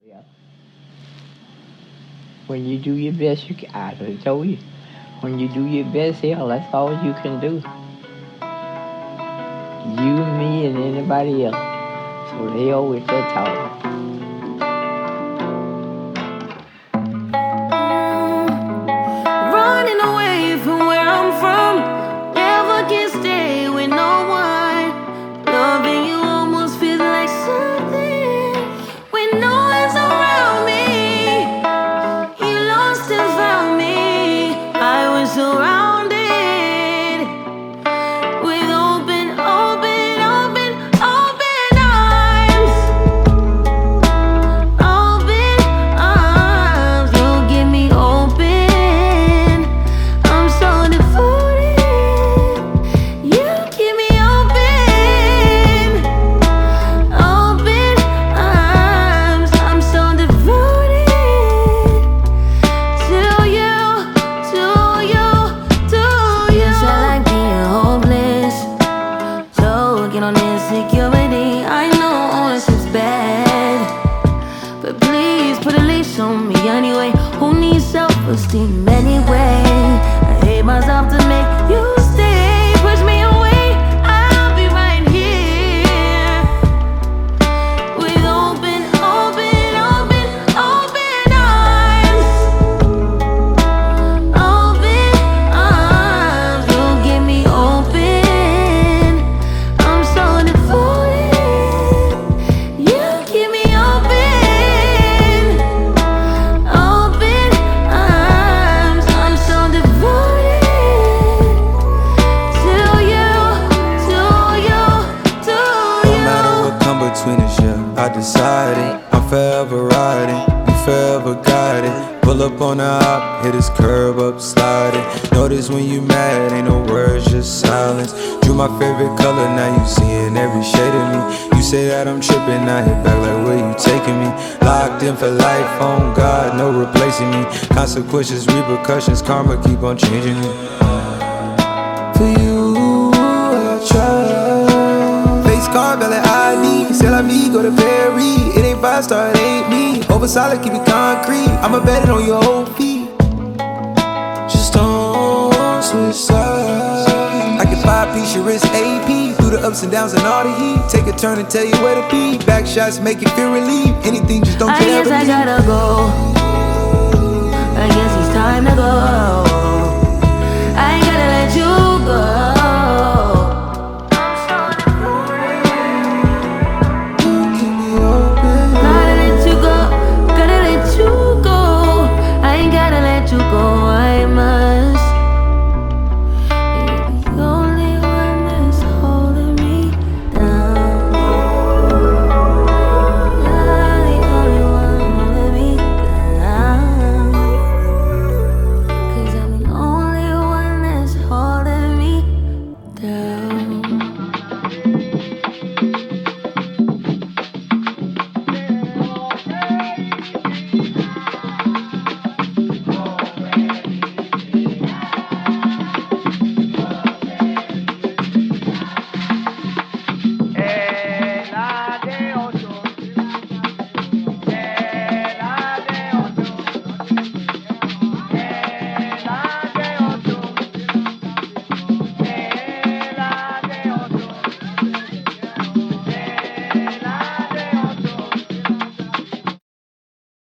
Yeah. When you do your best, you can. I done told you. When you do your best, hell, that's all you can do. You, me, and anybody else. So they always that talk. Running away from where I'm from. Never can stay with no one. Loving you almost feels like something when no one's around me. You lost and found me. I was surrounded with open arms. Open arms. You give me open. I'm so devoted. You keep me open. Open arms. I'm so devoted to you, to you, to you. You felt like being hopeless. Choking on insecurity. I know ownership's bad, but please put a leash on me anyway. Who needs self-esteem anyway? I hate myself to make you stay. Push me away, I'll be right here with open arms. Open arms. You give me open. I'm so devoted. You keep me open. Open arms. I'm so devoted to you, to you, to No you. matter what come between us, yeah, I decided I'm forever riding, you forever guiding. Pull up on the op, hit this curb up, sliding. Notice when you mad, ain't no words, just silence. Drew my favorite color, now you seeing every shade of me. You say that I'm tripping, I hit back like where you taking me. Locked in for life, on God, no replacing me. Consequences, repercussions, karma keep on changing me. For you, I try. Face card, belly ID. C'est la vie, go to Perry. It ain't 5-star, it ain't me. Over solid, keep it concrete. I'ma bet it on your whole feet. Just don't switch sides. I can 5-piece your wrist AP. Through the ups and downs and all the heat. Take a turn and tell you where to be. Back shots make you feel relieved. Anything, just don't I care. guess I gotta go. I guess it's time to go. I gotta let you